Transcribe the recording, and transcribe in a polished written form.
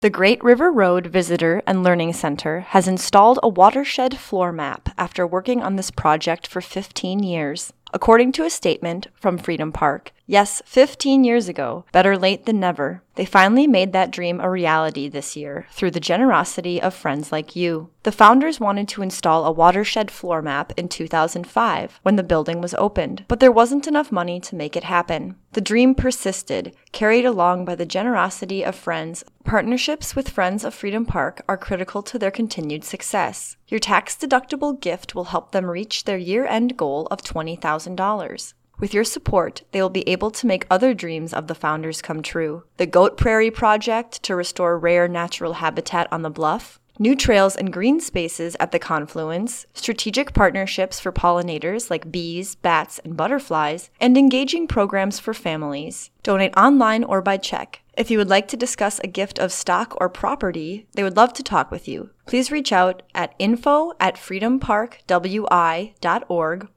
The Great River Road Visitor and Learning Center has installed a watershed floor map after working on this project for 15 years. According to a statement from Freedom Park, yes, 15 years ago, better late than never, they finally made that dream a reality this year through the generosity of friends like you. The founders wanted to install a watershed floor map in 2005 when the building was opened, but there wasn't enough money to make it happen. The dream persisted, carried along by the generosity of friends. Partnerships with Friends of Freedom Park are critical to their continued success. Your tax-deductible gift will help them reach their year-end goal of $20,000. With your support, they will be able to make other dreams of the founders come true. The Goat Prairie Project to restore rare natural habitat on the bluff, new trails and green spaces at the confluence, strategic partnerships for pollinators like bees, bats, and butterflies, and engaging programs for families. Donate online or by check. If you would like to discuss a gift of stock or property, they would love to talk with you. Please reach out at info@freedomparkwi.org